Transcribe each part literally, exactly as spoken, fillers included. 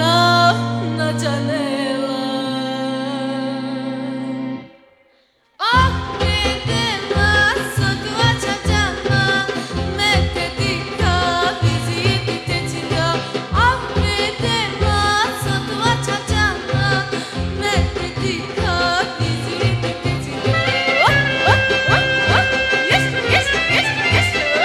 na janela. Apre dela só tua chachana, mete dica visite te chinga. Apre dela só tua chachana, mete dica visite te chinga. Oh oh oh oh, yes yes yes yes.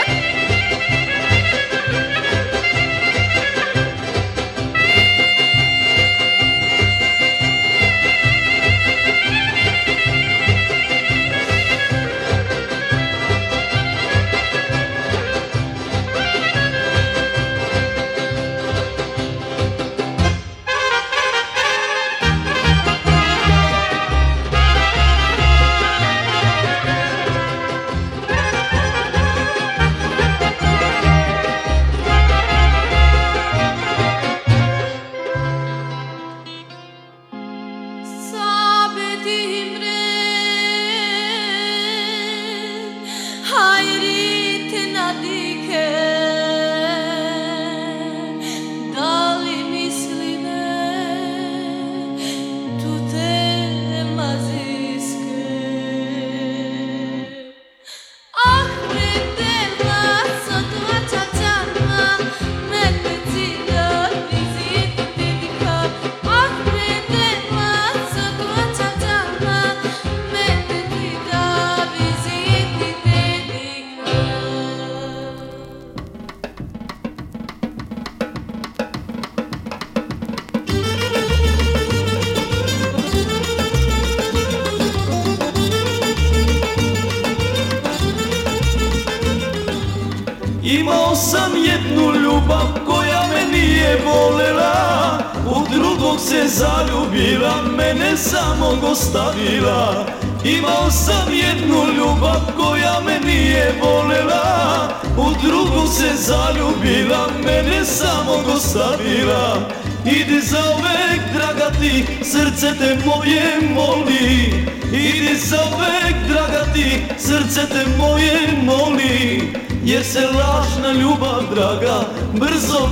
Imao sam jednu ljubav koja me nije volela, u drugog se zaljubila, mene samog ostavila. Imao sam jednu ljubav koja me nije volela, u drugog se zaljubila, mene samog ostavila. Idi zauvek, draga ti, srce te moje moli. Idi zauvek, draga ti, srce te moje moli. Jer se lažna ljubav, draga, brzo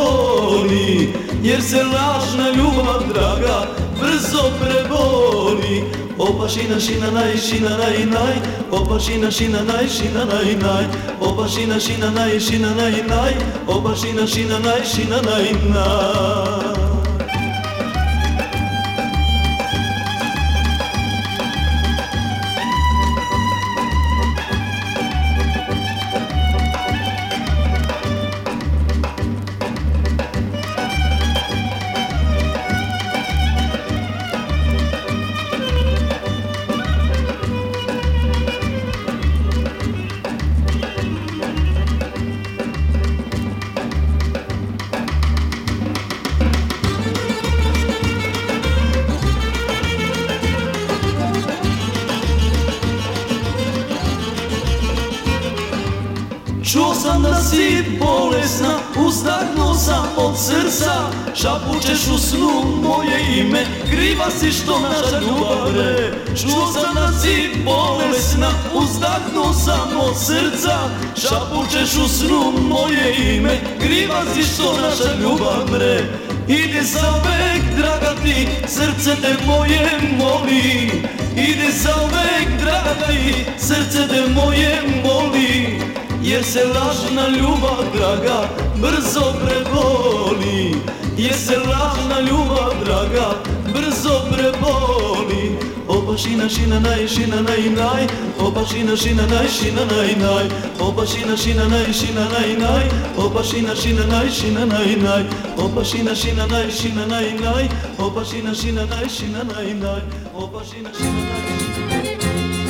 preboli. Jer se lažna ljubav, draga, brzo preboli. Opa šina šina naj, šina naj naj. Opa šina šina naj, šina naj naj. Opa šina šina naj, šina naj naj. Opa šina šina naj, šina naj naj. Čuo sam da si bolesna, uzdahnuo sam od srca. Šapućeš u snu moje ime, kriva si što naša ljubav vre. Čuo sam da si bolesna, uzdahnuo sam od srca. Šapućeš u snu moje ime, kriva si što naša ljubav vre. Idi zauvek, draga ti, srce te moje moli. Idi zauvek, draga ti, srce te moje moli. Jer se lažna ljubav, draga, brzo preboli. Jer se lažna ljubav, draga, brzo preboli. Opa šina šina naj, šina naj naj. Opa šina šina naj, šina naj naj. Opa šina šina naj, šina naj naj. Opa šina šina naj, šina naj naj. Opa šina šina naj, šina naj naj. Opa šina šina naj, šina naj naj. Opa šina šina naj, šina naj naj.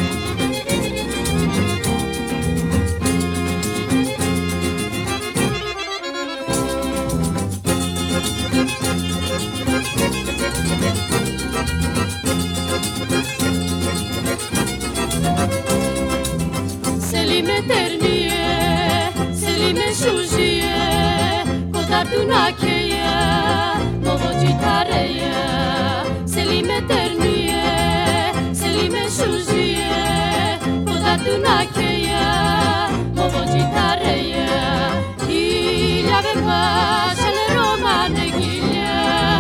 Selime ternie, selime shujie, kodarduna keye, movo gitareye. Selime ternie, selime shujie, kodarduna keye, movo gitareye. Il aveva c'è le romane ghiglie.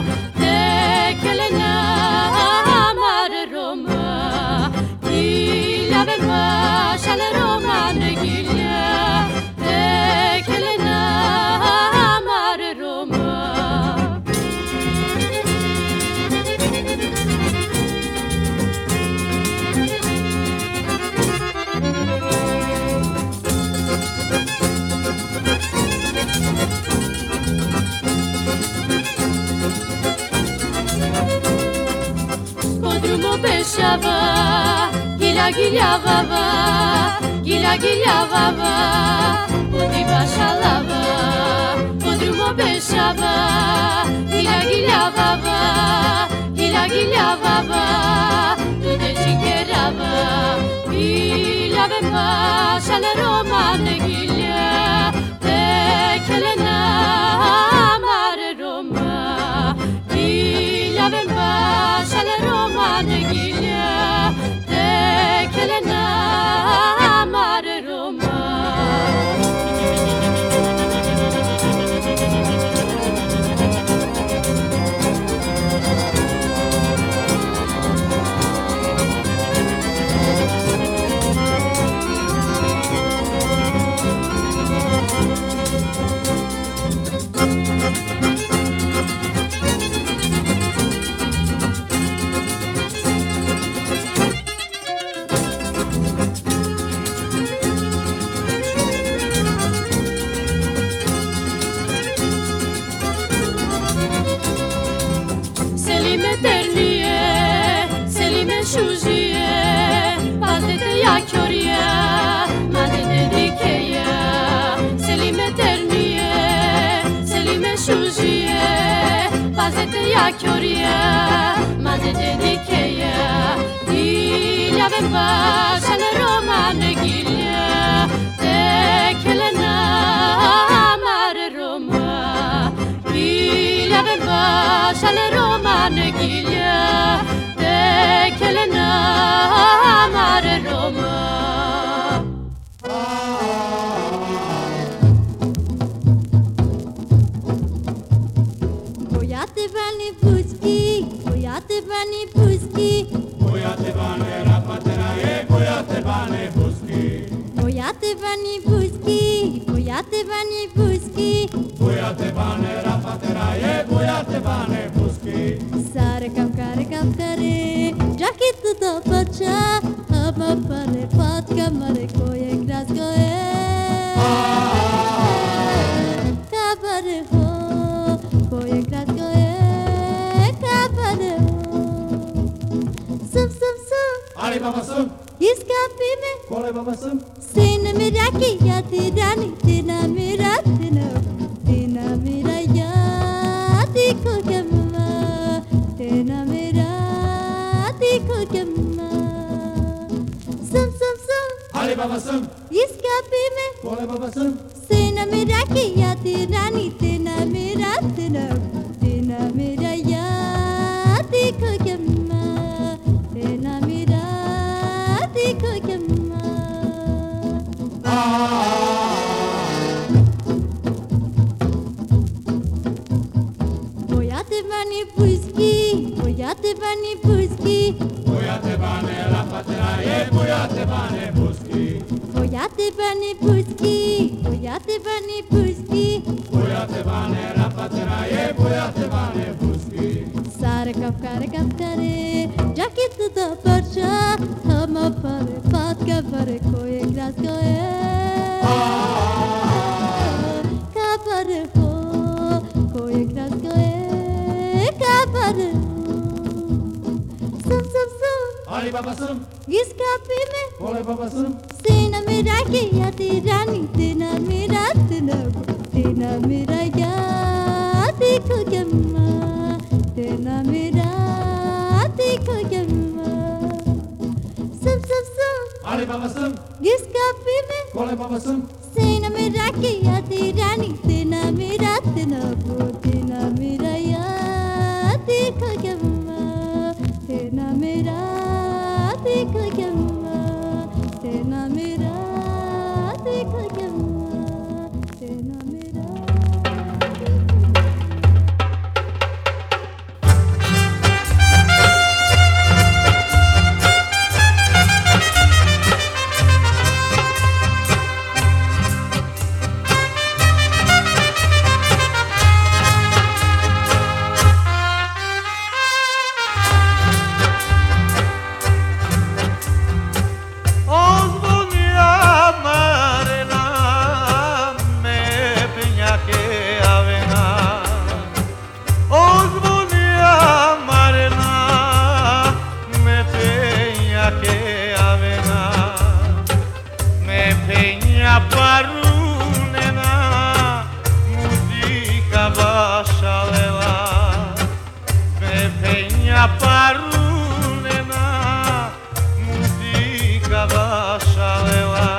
drum pesava, gila gila vava, gila gila vava, podi bashalava, o drum pesava, gila gila vava, gila gila vava, tu te chikerava, gila vemba, shala romane gila, te kelena amare Roma, gila vemba, shala romane gila, te kelena amare Roma. Selime ternie, selime şujiye, pazete ya körye, madete dikeye. Selime ternie, selime şujiye, pazete ya körye, madete dikeye. Dilya vemba, şale romane gilye, tekelena amare Roma. Dilya vemba, şale romane gilye, tekelena amare Roma. Boyate bani puski, boyate bani puski, Boyate bane rapatera e boyate bane buski. boyate bani puski, boyate bani puski. Boyate bane rapatera e boyate bane buski. Sare kam kare kam kare, jacket to the pacha, ama pare pat kamare koye gras koye. Kabare ho, koye gras koye, kabare ho. Sum sum sum, Ali babasım, iskapime. kole babasım. Sena mera ki yati rani, tina mera tina, tina mera yati ko kama, tina mera yati ko kama. Sum sum sum, Ali babasım, iskapime. kole babasım. Sena mera ki yati rani, tina mera tina, tina mera yati ko kama, tina mera yati ko kama. Boyate bani puski, boyate bani puski, Boyate bane rapatera e boyate bane buski. boyate bani puski, boyate bani puski. Boyate bane rapatera e boyate bane buski. Sare kapkare kapkare, jacket to the parcha, hama pare pat kapare koye gras koye. Kapare ho, koye gras koye, kapare ho. Sum sum sum, Ali babasım, iskapime. kole babasım. Sena mera ki yati rani, tina mera tina, tina mera yati ko kama, tina mera yati ko kama. Sum sum sum, Ali babasım, iskapime. kole babasım. Sena mera ki yati rani, tina mera tina, tina mera yati ko kama, tina mera yati ko kama, tina mera yati ko kama, tina mera. να πάρουνε να μου την καβάσα λελά.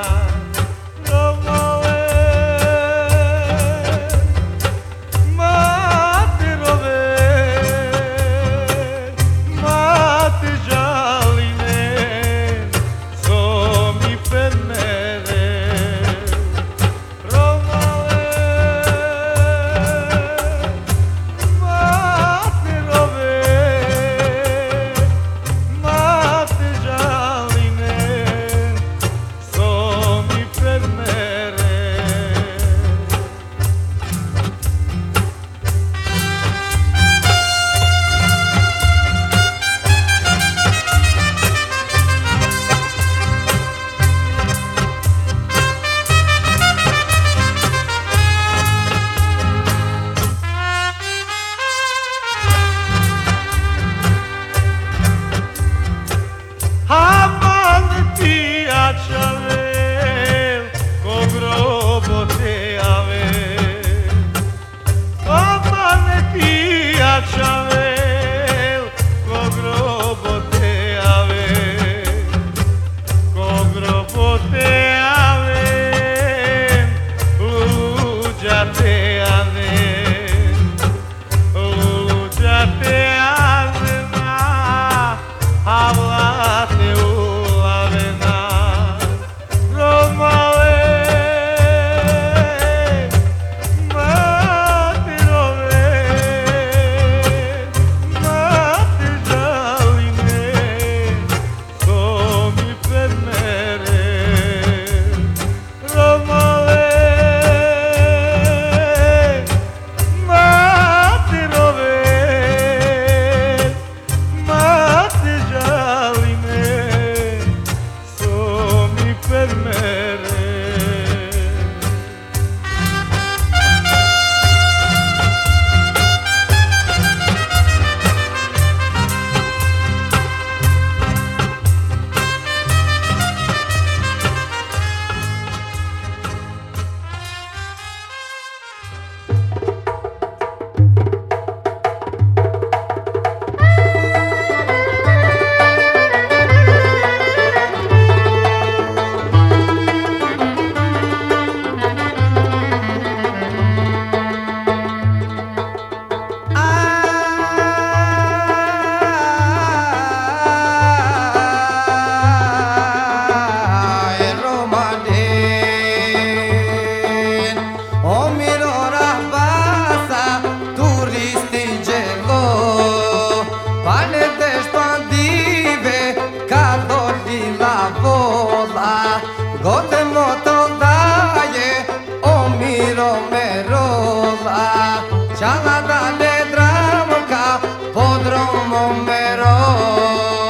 Vale